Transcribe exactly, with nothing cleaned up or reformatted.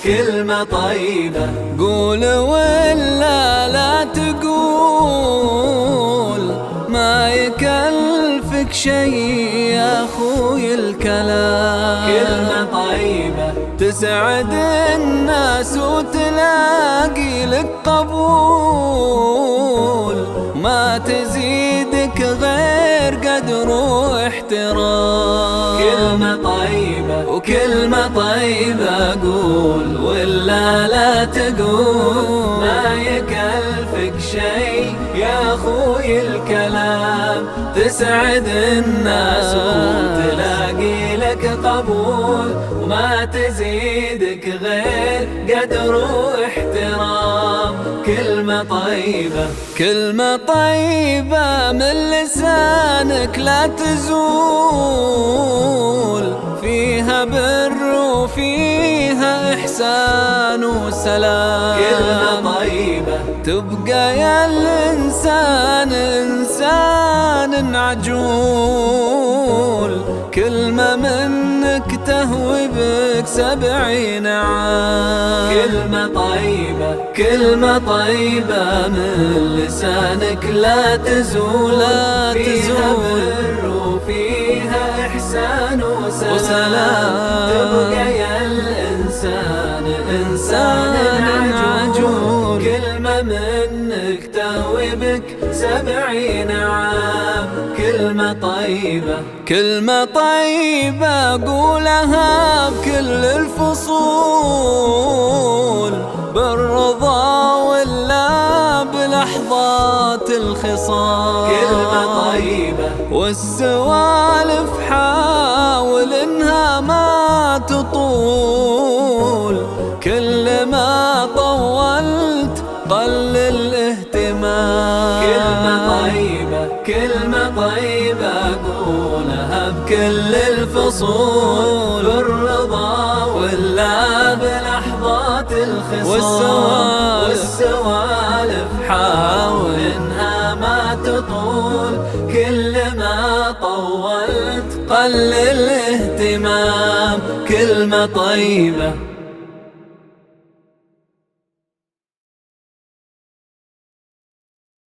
كلمة طيبة. قول ولا لا تقول، ما يكلفك شي يا أخوي الكلام. كلمة طيبة تسعد الناس وتلاقي لك قبول، ما تزيدك غير قدر واحترام. كلمة طيبة وكلمة طيبة قول ولا لا تقول، ما يكلفك شي يا أخوي الكلام. تسعد الناس وتلاقي لك قبول، وما تزيدك غير قدر واحترام. كلمة طيبة كلمة طيبة من لسانك لا تزول، فيها بر وفيها إحسان وسلام. كلمة طيبة تبقى يا الإنسان إنسان عجول، كلمة منك تهوي بك سبعين عام. كلمة طيبة كلمة طيبة من لسانك لا تزول لا فيها تزول، بر وفيها إحسان وسلام. وسلام. تبقى يا الإنسان إنسان عجول، كلمة منك تهوي بك سبعين عام. كلمة طيبة كلمة طيبة قولها بكل الفصول، بالرضا ولا بلحظات الخصام. كلمة طيبة والسوالف حاول انها ما تطول، كل ما طولت قل الاهتمام. كلمة طيبة كلمة طيبة قولها بكل الفصول، بالرضا ولا بلحظات الخصام. والسوالف حاول انها ما تطول، كل ما طولت قل الاهتمام. كلمة طيبة